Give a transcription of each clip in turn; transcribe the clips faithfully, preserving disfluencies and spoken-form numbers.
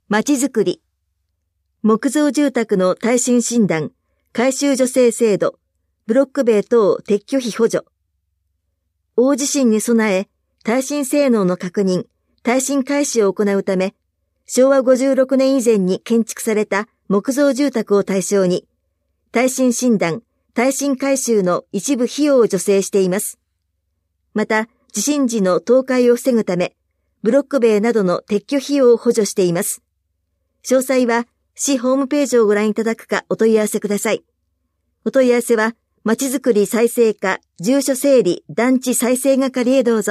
まちづくり、木造住宅の耐震診断、改修助成制度、ブロック塀等撤去費補助。大地震に備え、耐震性能の確認、耐震改修を行うため、しょうわごじゅうろくねん以前に建築された木造住宅を対象に、耐震診断、耐震改修の一部費用を助成しています。また、地震時の倒壊を防ぐため、ブロック塀などの撤去費用を補助しています。詳細は、市ホームページをご覧いただくかお問い合わせください。お問い合わせは、まちづくり再生課住所整理団地再生係へどうぞ。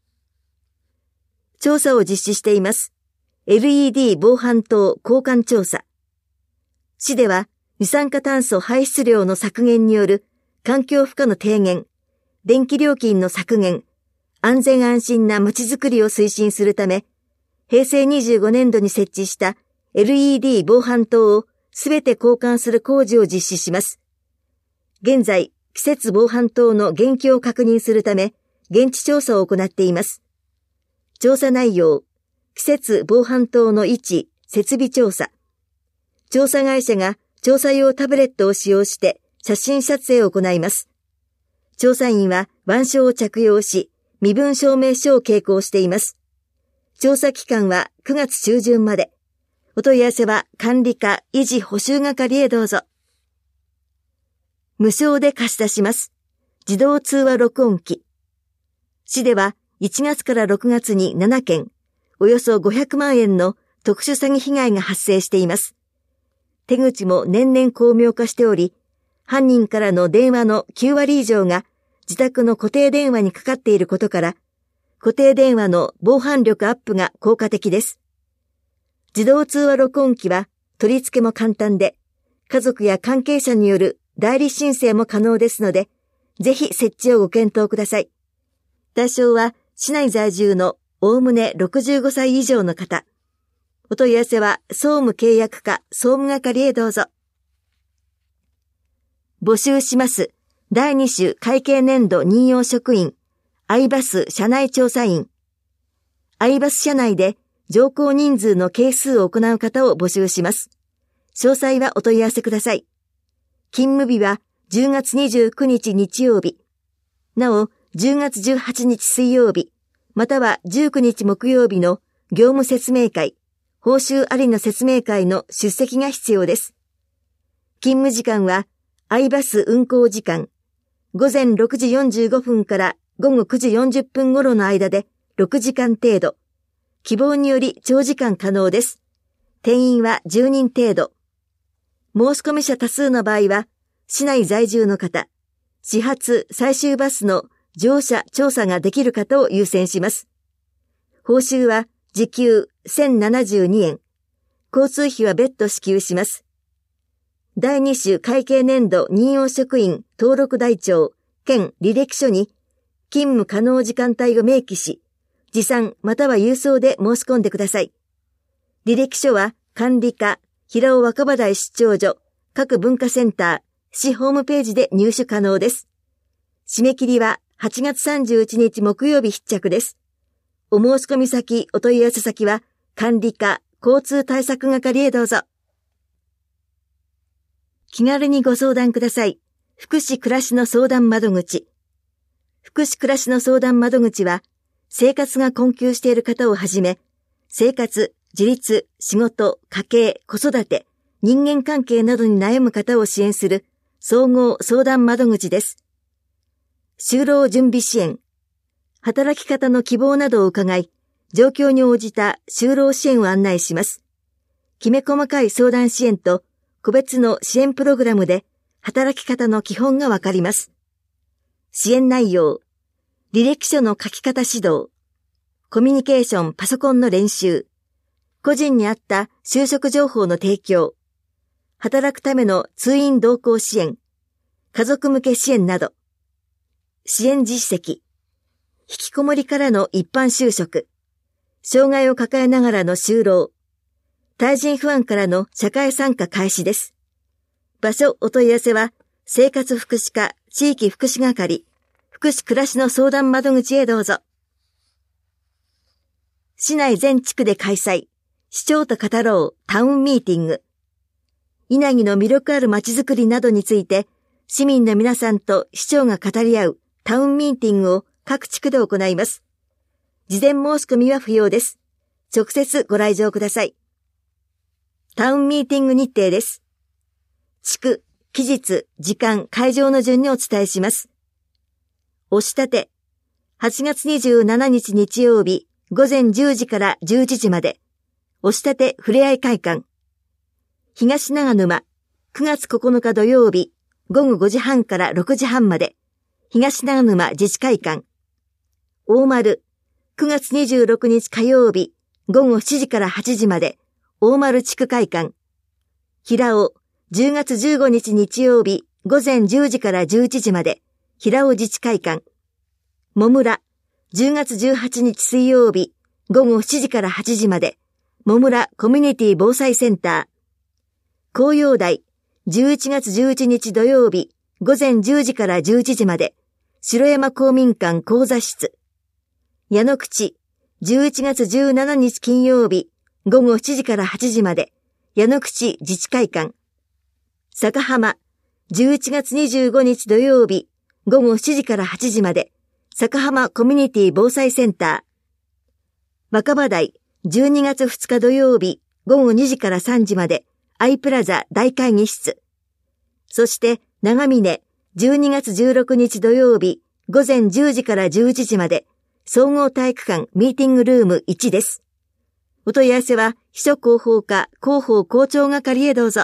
調査を実施しています。エルイーディー 防犯灯交換調査。市では、二酸化炭素排出量の削減による環境負荷の低減、電気料金の削減、安全安心なまちづくりを推進するため、へいせいにじゅうごねんどに設置した エルイーディー 防犯灯をすべて交換する工事を実施します。現在、季節防犯灯の現況を確認するため、現地調査を行っています。調査内容、季節防犯灯の位置、設備調査。調査会社が調査用タブレットを使用して写真撮影を行います。調査員は腕章を着用し、身分証明書を携行しています。調査期間はくがつちゅうじゅんまで。お問い合わせは管理課維持補修係へどうぞ。無償で貸し出します。自動通話録音機。市ではいちがつからろくがつにななけん、およそごひゃくまんえんの特殊詐欺被害が発生しています。手口も年々巧妙化しており、犯人からの電話のきゅうわり以上が自宅の固定電話にかかっていることから、固定電話の防犯力アップが効果的です。自動通話録音機は取り付けも簡単で、家族や関係者による代理申請も可能ですので、ぜひ設置をご検討ください。対象は市内在住のおおむねろくじゅうごさい以上の方。お問い合わせは総務契約課総務係へどうぞ。募集します。だいに種会計年度任用職員、アイバス社内調査員。アイバス社内で乗降人数の係数を行う方を募集します。詳細はお問い合わせください。勤務日はじゅうがつにじゅうくにち日曜日。なお、じゅうがつじゅうはちにち水曜日、またはじゅうくにち木曜日の業務説明会、報酬ありの説明会の出席が必要です。勤務時間は、アイバス運行時間、ごぜんろくじよんじゅうごふんからごごくじよんじゅっぷん頃の間でろくじかん程度。希望により長時間可能です。定員はじゅうにん程度。申し込み者多数の場合は、市内在住の方、始発最終バスの乗車調査ができる方を優先します。報酬は時給せんななじゅうにえん。交通費は別途支給します。だいに種会計年度任用職員登録台帳兼履歴書に勤務可能時間帯を明記し、持参または郵送で申し込んでください。履歴書は管理課平尾若葉台出張所各文化センター市ホームページで入手可能です。締め切りははちがつさんじゅういちにち木曜日必着です。お申し込み先、お問い合わせ先は管理課交通対策係へどうぞ。気軽にご相談ください。福祉暮らしの相談窓口。福祉暮らしの相談窓口は、生活が困窮している方をはじめ、生活、自立、仕事、家計、子育て、人間関係などに悩む方を支援する総合相談窓口です。就労準備支援。働き方の希望などを伺い、状況に応じた就労支援を案内します。きめ細かい相談支援と個別の支援プログラムで働き方の基本がわかります。支援内容、履歴書の書き方指導、コミュニケーションパソコンの練習、個人に合った就職情報の提供、働くための通院同行支援、家族向け支援など、支援実績、引きこもりからの一般就職、障害を抱えながらの就労、対人不安からの社会参加開始です。場所お問い合わせは、生活福祉課地域福祉係、福祉暮らしの相談窓口へどうぞ。市内全地区で開催、 市長と語ろうタウンミーティング。稲城の魅力ある街づくりなどについて、市民の皆さんと市長が語り合うタウンミーティングを各地区で行います。事前申し込みは不要です。直接ご来場ください。タウンミーティング日程です。地区、期日、時間、会場の順にお伝えします。押し立て、はちがつにじゅうしちにち日曜日、午前じゅうじからじゅういちじまで、押し立てふれあい会館。東長沼、くがつここのか土曜日、ごごごじはんからろくじはんまで、東長沼自治会館。大丸、くがつにじゅうろくにち火曜日、ごごしちじからはちじまで、大丸地区会館。平尾、じゅうがつじゅうごにち日曜日、ごぜんじゅうじからじゅういちじまで、平尾自治会館。もむら、じゅうがつじゅうはちにち水曜日、ごごしちじからはちじまで、もむらコミュニティ防災センター。紅葉台、じゅういちがつじゅういちにち土曜日、ごぜんじゅうじからじゅういちじまで、城山公民館講座室。矢野口、じゅういちがつじゅうしちにち金曜日、ごごしちじからはちじまで、矢野口自治会館。坂浜、じゅういちがつにじゅうごにち土曜日、ごごしちじからはちじまで、坂浜コミュニティ防災センター。若葉台、じゅうにがつふつか土曜日、ごごにじからさんじまで、アイプラザ大会議室。そして、長峰、じゅうにがつじゅうろくにち土曜日、ごぜんじゅうじからじゅういちじまで、総合体育館ミーティングルームいちです。お問い合わせは、秘書広報課広報校長係へどうぞ。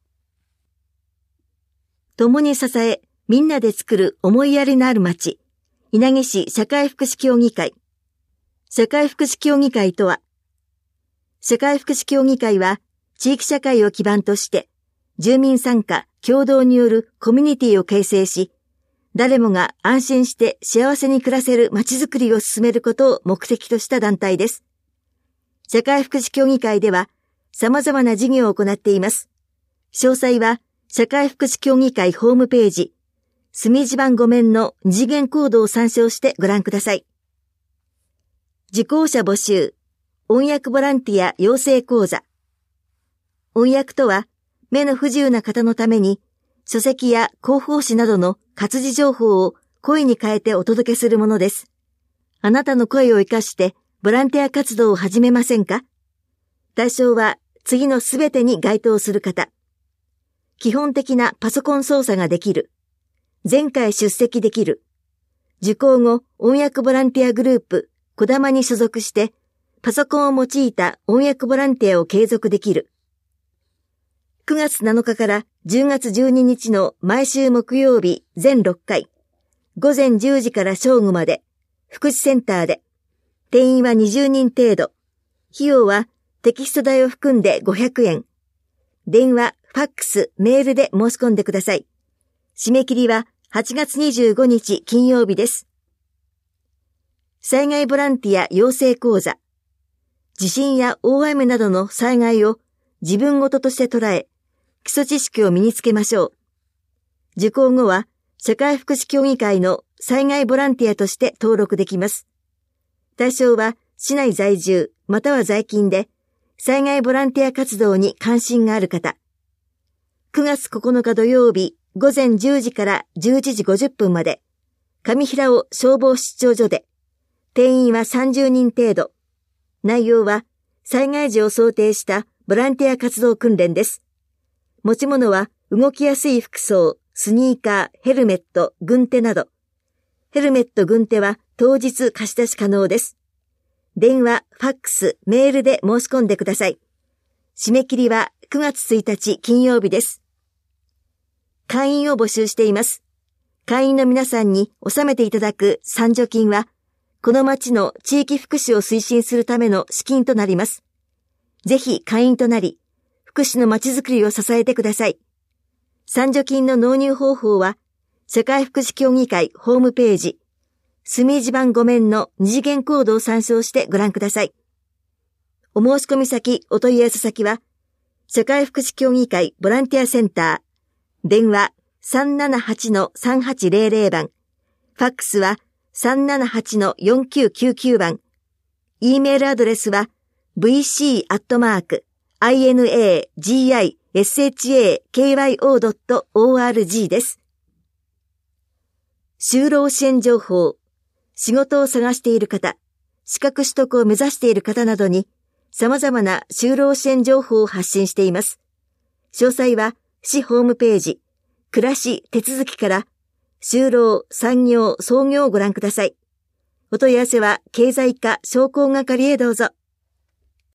共に支え、みんなで作る思いやりのある街。稲城市社会福祉協議会。社会福祉協議会とは、社会福祉協議会は、地域社会を基盤として、住民参加、共同によるコミュニティを形成し、誰もが安心して幸せに暮らせる街づくりを進めることを目的とした団体です。社会福祉協議会では、様々な事業を行っています。詳細は、社会福祉協議会ホームページ、墨地盤ご面の二次元コードを参照してご覧ください。受講者募集、音訳ボランティア養成講座。音訳とは、目の不自由な方のために、書籍や広報誌などの活字情報を声に変えてお届けするものです。あなたの声を生かして、ボランティア活動を始めませんか？対象は、次のすべてに該当する方。基本的なパソコン操作ができる。前回出席できる。受講後、音訳ボランティアグループ、こだまに所属して、パソコンを用いた音訳ボランティアを継続できる。くがつなのかからじゅうがつじゅうににちの毎週木曜日全ろっかい、ごぜんじゅうじから正午まで、福祉センターで、定員はにじゅうにん程度。費用はテキスト代を含んでごひゃくえん。電話、ファックス、メールで申し込んでください。締め切りははちがつにじゅうごにち金曜日です。災害ボランティア養成講座。地震や大雨などの災害を自分ごととして捉え、基礎知識を身につけましょう。受講後は社会福祉協議会の災害ボランティアとして登録できます。対象は市内在住または在勤で災害ボランティア活動に関心がある方。くがつここのか土曜日ごぜんじゅうじからじゅういちじごじゅっぷんまで、上平尾消防出張所で、定員はさんじゅうにん程度。内容は災害時を想定したボランティア活動訓練です。持ち物は動きやすい服装、スニーカー、ヘルメット、軍手など。ヘルメット、軍手は当日貸し出し可能です。電話、ファックス、メールで申し込んでください。締め切りはくがつついたち金曜日です。会員を募集しています。会員の皆さんに納めていただく賛助金は、この町の地域福祉を推進するための資金となります。ぜひ会員となり、福祉の町づくりを支えてください。賛助金の納入方法は、社会福祉協議会ホームページ、墨地盤ご面の二次元コードを参照してご覧ください。お申し込み先、お問い合わせ先は、社会福祉協議会ボランティアセンター、電話 さんななはちのさんはちぜろぜろ 番、ファックスは さんななはちのよんきゅうきゅうきゅう 番、Eメールアドレスはブイシー アットマーク、インエージーアイエスエイチエーケーワイオー ドット オーアールジー です。就労支援情報。仕事を探している方、資格取得を目指している方などに、様々な就労支援情報を発信しています。詳細は、市ホームページ、暮らし手続きから、就労、産業、創業をご覧ください。お問い合わせは、経済課商工係へどうぞ。